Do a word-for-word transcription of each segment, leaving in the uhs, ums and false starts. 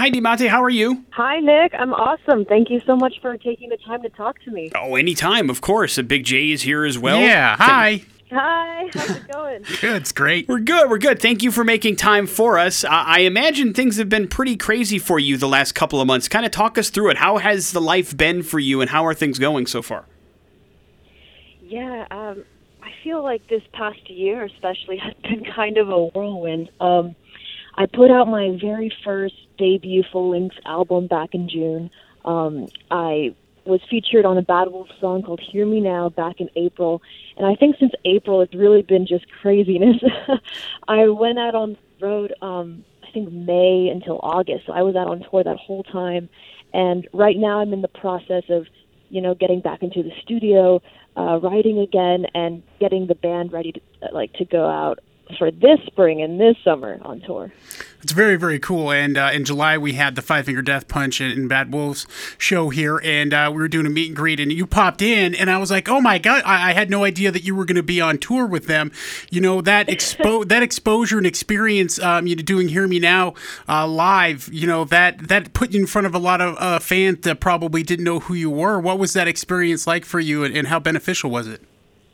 Hi, Diamante. How are you? Hi, Nick. I'm awesome. Thank you so much for taking the time to talk to me. Oh, anytime, of course. Uh, Big J is here as well. Yeah, hi. Hi. How's it going? Good, it's great. We're good. We're good. Thank you for making time for us. I, I imagine things have been pretty crazy for you the last couple of months. Kind of talk us through it. How has the life been for you, and how are things going so far? Yeah, um, I feel like this past year especially has been kind of a whirlwind. Um, I put out my very first debut full-length album back in June. Um, I was featured on a Bad Wolf song called Hear Me Now back in April. And I think since April, it's really been just craziness. I went out on the road, um, I think May until August. So I was out on tour that whole time. And right now I'm in the process of, you know, getting back into the studio, uh, writing again, and getting the band ready to, like, to go out for this spring and this summer on tour. It's very, very cool. And uh, in July, we had the Five Finger Death Punch and Bad Wolves show here, and uh, we were doing a meet and greet, and you popped in, and I was like, oh my God, I, I had no idea that you were going to be on tour with them. You know, that expo- that exposure and experience, um, you know, doing Hear Me Now uh, live, you know, that, that put you in front of a lot of uh, fans that probably didn't know who you were. What was that experience like for you, and, and how beneficial was it?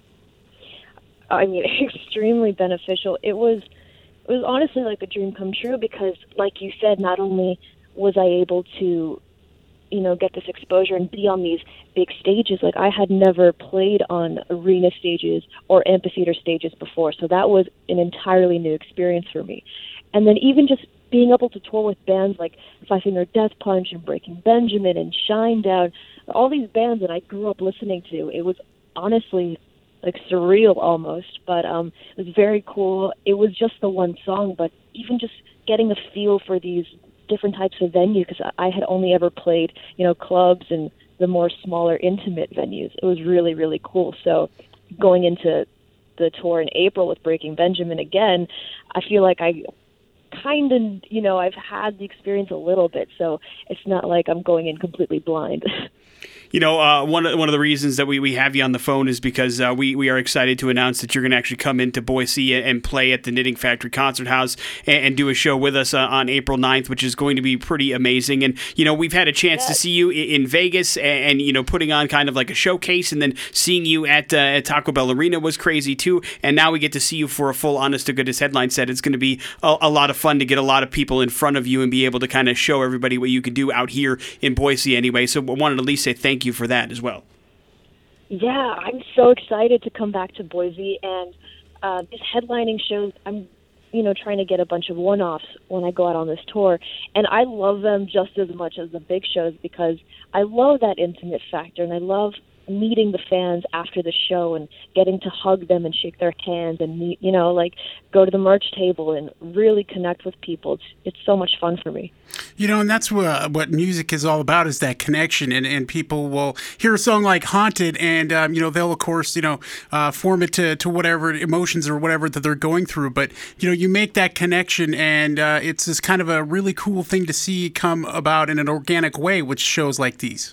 I mean, extremely beneficial. It was, it was honestly like a dream come true because, like you said, not only was I able to, you know, get this exposure and be on these big stages, like I had never played on arena stages or amphitheater stages before, so that was an entirely new experience for me. And then even just being able to tour with bands like Five Finger Death Punch and Breaking Benjamin and Shinedown, all these bands that I grew up listening to, it was honestly like surreal almost, but um, it was very cool. It was just the one song, but even just getting a feel for these different types of venues, because I had only ever played, you know, clubs and the more smaller, intimate venues. It was really, really cool. So going into the tour in April with Breaking Benjamin again, I feel like I kind of, you know, I've had the experience a little bit, so it's not like I'm going in completely blind. You know, uh, one of one of the reasons that we, we have you on the phone is because uh, we, we are excited to announce that you're going to actually come into Boise and play at the Knitting Factory Concert House and, and do a show with us uh, on April ninth, which is going to be pretty amazing. And, you know, we've had a chance yes. to see you in, in Vegas and, and, you know, putting on kind of like a showcase, and then seeing you at, uh, at Taco Bell Arena was crazy too. And now we get to see you for a full honest to goodness headline set. It's going to be a, a lot of fun to get a lot of people in front of you and be able to kind of show everybody what you can do out here in Boise anyway. So I wanted to at least say thank you for that as well. Yeah, I'm so excited to come back to Boise, and uh, this headlining shows, I'm, you know, trying to get a bunch of one-offs when I go out on this tour, and I love them just as much as the big shows because I love that intimate factor, and I love meeting the fans after the show and getting to hug them and shake their hands and meet, you know, like go to the merch table and really connect with people. It's, it's so much fun for me. You know, and that's what what music is all about, is that connection. And, and people will hear a song like Haunted, and, um, you know, they'll, of course, you know, uh, form it to, to whatever emotions or whatever that they're going through. But, you know, you make that connection, and uh, it's this kind of a really cool thing to see come about in an organic way with shows like these.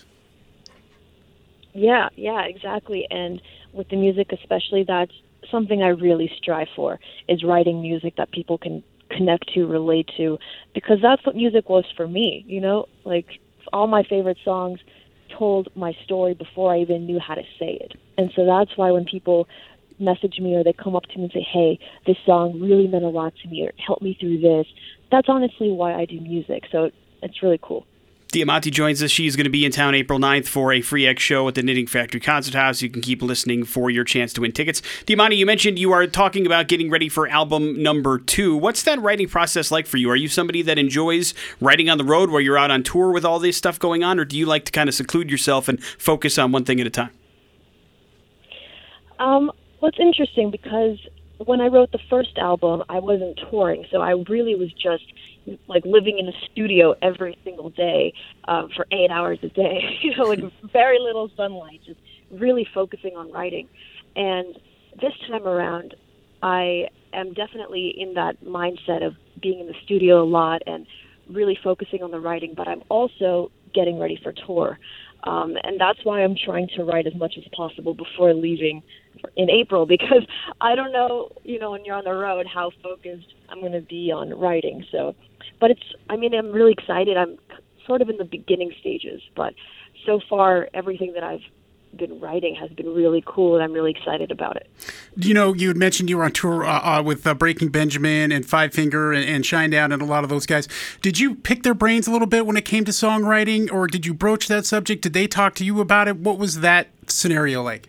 Yeah, yeah, exactly. And with the music especially, that's something I really strive for, is writing music that people can connect to, relate to, because that's what music was for me, you know? Like, all my favorite songs told my story before I even knew how to say it. And so that's why when people message me or they come up to me and say, hey, this song really meant a lot to me, or help me through this, that's honestly why I do music. So it's really cool. Diamante joins us. She's going to be in town April ninth for a free X show at the Knitting Factory Concert House. You can keep listening for your chance to win tickets. Diamante, you mentioned you are talking about getting ready for album number two. What's that writing process like for you? Are you somebody that enjoys writing on the road where you're out on tour with all this stuff going on, or do you like to kind of seclude yourself and focus on one thing at a time? Um, well, it's interesting because when I wrote the first album, I wasn't touring, so I really was just like living in a studio every single day uh, for eight hours a day, you know, like very little sunlight, just really focusing on writing. And this time around, I am definitely in that mindset of being in the studio a lot and really focusing on the writing, but I'm also getting ready for tour. Um, and that's why I'm trying to write as much as possible before leaving in April, because I don't know, you know, when you're on the road, how focused I'm going to be on writing. So, but it's, I mean, I'm really excited. I'm sort of in the beginning stages, but so far, everything that I've been writing has been really cool, and I'm really excited about it. You know, you had mentioned you were on tour uh, uh, with uh, Breaking Benjamin and Five Finger and, and Shinedown and a lot of those guys. Did you pick their brains a little bit when it came to songwriting, or did you broach that subject? Did they talk to you about it? What was that scenario like?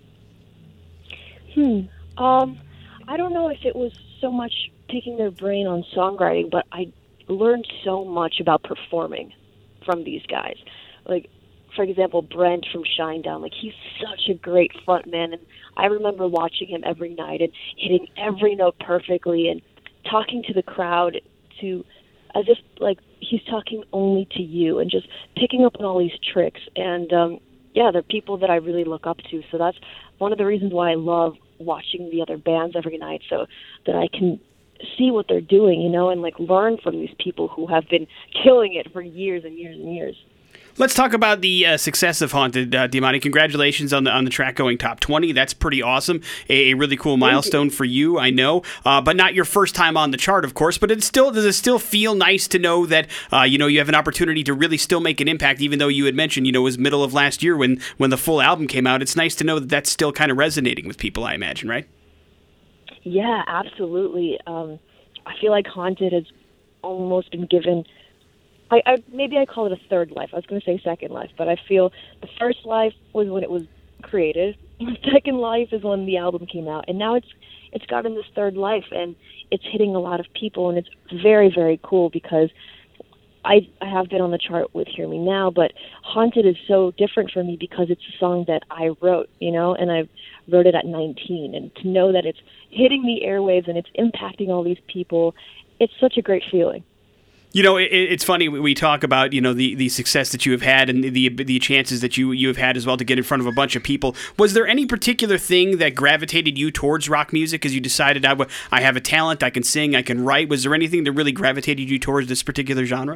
Hmm. Um, I don't know if it was so much picking their brain on songwriting, but I learned so much about performing from these guys. Like, for example, Brent from Shinedown, like, he's such a great frontman, and I remember watching him every night and hitting every note perfectly and talking to the crowd to as if like he's talking only to you, and just picking up on all these tricks. And um, yeah, they're people that I really look up to. So that's one of the reasons why I love watching the other bands every night, so that I can see what they're doing, you know, and like learn from these people who have been killing it for years and years and years. Let's talk about the uh, success of Haunted, uh, Diamante. Congratulations on the on the track going top twenty. That's pretty awesome. A, a really cool milestone for you, I know. Uh, but not your first time on the chart, of course. But it still does it still feel nice to know that uh, you know you have an opportunity to really still make an impact, even though you had mentioned you know it was middle of last year when when the full album came out. It's nice to know that that's still kind of resonating with people, I imagine, right? Yeah, absolutely. Um, I feel like Haunted has almost been given. I, I maybe I call it a third life. I was going to say second life, but I feel the first life was when it was created. The second life is when the album came out, and now it's it's gotten this third life, and it's hitting a lot of people, and it's very, very cool because I I have been on the chart with Hear Me Now, but Haunted is so different for me because it's a song that I wrote, you know, and I wrote it at nineteen, and to know that it's hitting the airwaves and it's impacting all these people, it's such a great feeling. You know, it, it's funny, we talk about, you know, the, the success that you have had and the the chances that you, you have had as well to get in front of a bunch of people. Was there any particular thing that gravitated you towards rock music as you decided, I, I have a talent, I can sing, I can write? Was there anything that really gravitated you towards this particular genre?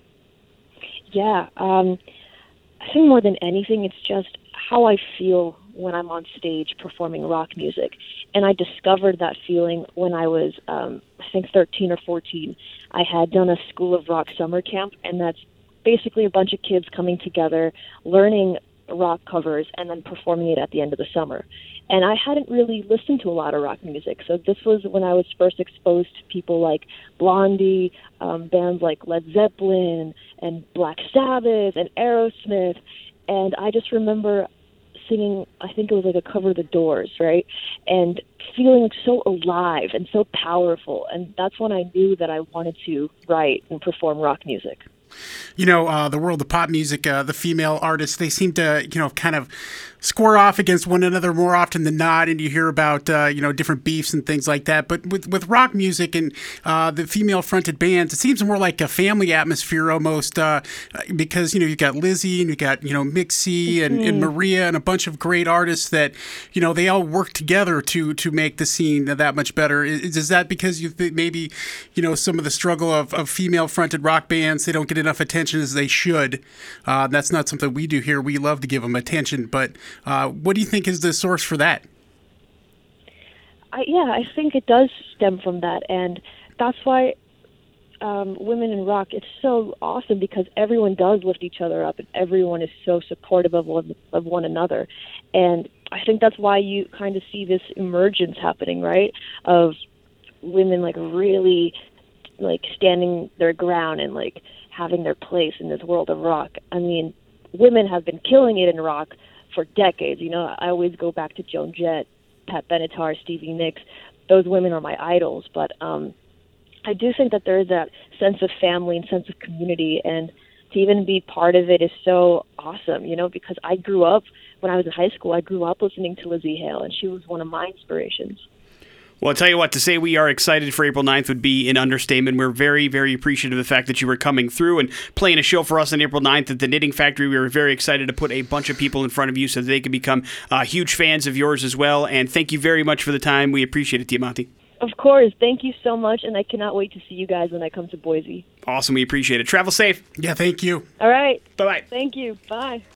Yeah, um, I think more than anything, it's just how I feel when I'm on stage performing rock music. And I discovered that feeling when I was, um, I think, thirteen or fourteen. I had done a School of Rock summer camp, and that's basically a bunch of kids coming together, learning rock covers, and then performing it at the end of the summer. And I hadn't really listened to a lot of rock music, so this was when I was first exposed to people like Blondie, um, bands like Led Zeppelin, and Black Sabbath, and Aerosmith. And I just remember singing, I think it was like a cover of The Doors, right? And feeling so alive and so powerful. And that's when I knew that I wanted to write and perform rock music. You know, uh, the world of pop music, uh, the female artists, they seem to, you know, kind of square off against one another more often than not, and you hear about, uh, you know, different beefs and things like that. But with, with rock music and uh, the female-fronted bands, it seems more like a family atmosphere almost, uh, because, you know, you've got Lizzie and you've got, you know, Mixie and, mm-hmm. and Maria and a bunch of great artists that, you know, they all work together to to make the scene that much better. Is, is that because you think maybe, you know, some of the struggle of, of female-fronted rock bands, they don't get enough attention as they should? Uh, that's not something we do here. We love to give them attention, but Uh, what do you think is the source for that? I, yeah, I think it does stem from that, and that's why um, Women in Rock, it's so awesome because everyone does lift each other up, and everyone is so supportive of one, of one another. And I think that's why you kind of see this emergence happening, right, of women like really like standing their ground and like having their place in this world of rock. I mean, women have been killing it in rock for decades. You know, I always go back to Joan Jett, Pat Benatar, Stevie Nicks. Those women are my idols. But um, I do think that there is that sense of family and sense of community, and to even be part of it is so awesome, you know, because I grew up, when I was in high school, I grew up listening to Lizzie Hale, and she was one of my inspirations. Well, I'll tell you what, to say we are excited for April ninth would be an understatement. We're very, very appreciative of the fact that you were coming through and playing a show for us on April ninth at the Knitting Factory. We were very excited to put a bunch of people in front of you so that they could become uh, huge fans of yours as well. And thank you very much for the time. We appreciate it, Diamante. Of course. Thank you so much, and I cannot wait to see you guys when I come to Boise. Awesome. We appreciate it. Travel safe. Yeah, thank you. All right. Bye-bye. Thank you. Bye.